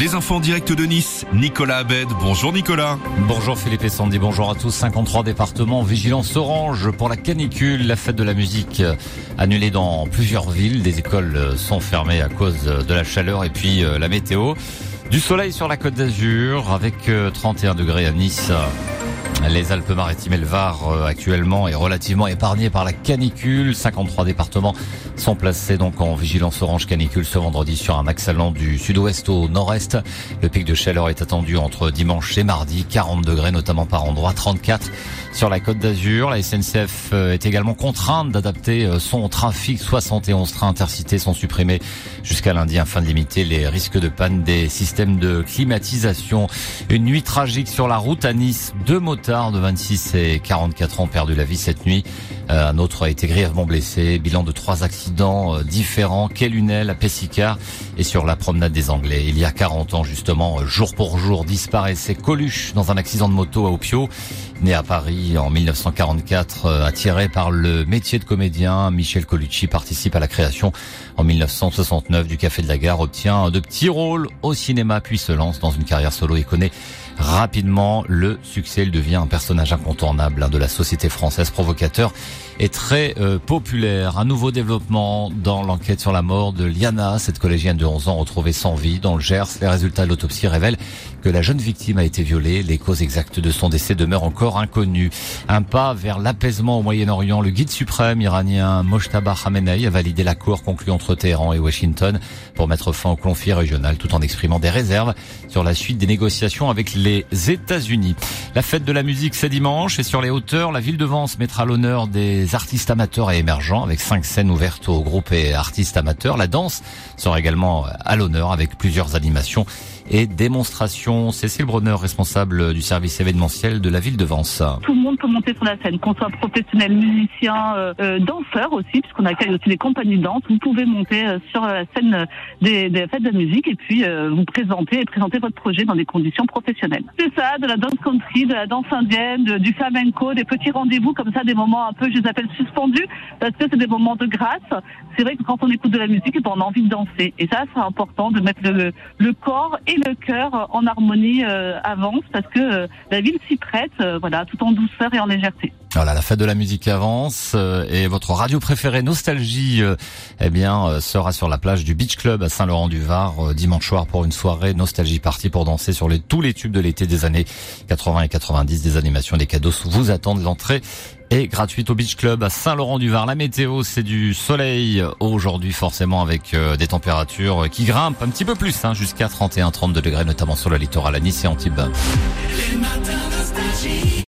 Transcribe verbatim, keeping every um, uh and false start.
les infos en direct de Nice, Nicolas Abed. Bonjour Nicolas. Bonjour Philippe et Sandy, bonjour à tous. cinquante-trois départements, vigilance orange pour la canicule. La fête de la musique annulée dans plusieurs villes. Des écoles sont fermées à cause de la chaleur et puis la météo. Du soleil sur la Côte d'Azur avec trente et un degrés à Nice. Les Alpes-Maritimes et le Var euh, actuellement est relativement épargné par la canicule. cinquante-trois départements sont placés donc en vigilance orange canicule ce vendredi sur un axe allant du sud-ouest au nord-est. Le pic de chaleur est attendu entre dimanche et mardi, quarante degrés notamment par endroit, trente-quatre sur la Côte d'Azur. La S N C F est également contrainte d'adapter son trafic. soixante et onze trains intercités sont supprimés jusqu'à lundi afin de limiter les risques de panne des systèmes de climatisation. Une nuit tragique sur la route à Nice. Deux motards de vingt-six et quarante-quatre ans ont perdu la vie cette nuit. Euh, un autre a été grièvement blessé. Bilan de trois accidents euh, différents. Quai Lunel à Pessicard et sur la promenade des Anglais. Il y a quarante ans justement, euh, jour pour jour, disparaissait Coluche dans un accident de moto à Opio. Né à Paris en mille neuf cent quarante-quatre, euh, attiré par le métier de comédien, Michel Colucci participe à la création en mille neuf cent soixante-neuf du Café de la Gare, obtient de petits rôles au cinéma puis se lance dans une carrière solo et connaît rapidement le succès. Il devient un personnage incontournable hein, de la société française, provocateur et très euh, populaire. Un nouveau développement dans l'enquête sur la mort de Liana, cette collégienne de onze ans retrouvée sans vie dans le Gers. Les résultats de l'autopsie révèlent que la jeune victime a été violée. Les causes exactes de son décès demeurent encore inconnues. Un pas vers l'apaisement au Moyen-Orient. Le guide suprême iranien Mojtaba Khamenei a validé l'accord conclu entre Téhéran et Washington pour mettre fin au conflit régional tout en exprimant des réserves sur la suite des négociations avec les États-Unis. La fête de la musique, c'est dimanche et sur les hauteurs, la ville de Vence mettra à l'honneur des artistes amateurs et émergents avec cinq scènes ouvertes aux groupes et artistes amateurs. La danse sera également à l'honneur avec plusieurs animations et démonstrations. Cécile Bronner, responsable du service événementiel de la ville de Vence. Tout le monde peut monter sur la scène, qu'on soit professionnel, musicien, euh, euh, danseur aussi, puisqu'on accueille aussi des compagnies de danse. Vous pouvez monter euh, sur la scène des, des fêtes de la musique et puis euh, vous présenter et présenter votre projet dans des conditions professionnelles. C'est ça, de la danse country, de la danse indienne, de, du flamenco, des petits rendez-vous comme ça, des moments un peu, je les appelle suspendus, parce que c'est des moments de grâce. C'est vrai que quand on écoute de la musique, on a envie de danser. Et ça, c'est important de mettre le, le corps et le cœur en harmonie euh, avance parce que euh, la ville s'y prête, euh, voilà, tout en douceur et en légèreté. Voilà, la fête de la musique avance euh, et votre radio préférée Nostalgie euh, eh bien euh, sera sur la plage du Beach Club à Saint-Laurent-du-Var euh, dimanche soir pour une soirée Nostalgie Party pour danser sur les tous les tubes de l'été des années quatre-vingts et quatre-vingt-dix. Des animations, des cadeaux vous attendent. L'entrée est gratuite au Beach Club à Saint-Laurent-du-Var. La météo, c'est du soleil aujourd'hui forcément avec euh, des températures qui grimpent un petit peu plus hein, jusqu'à trente et un à trente-deux degrés notamment sur le littoral à Nice et Antibes.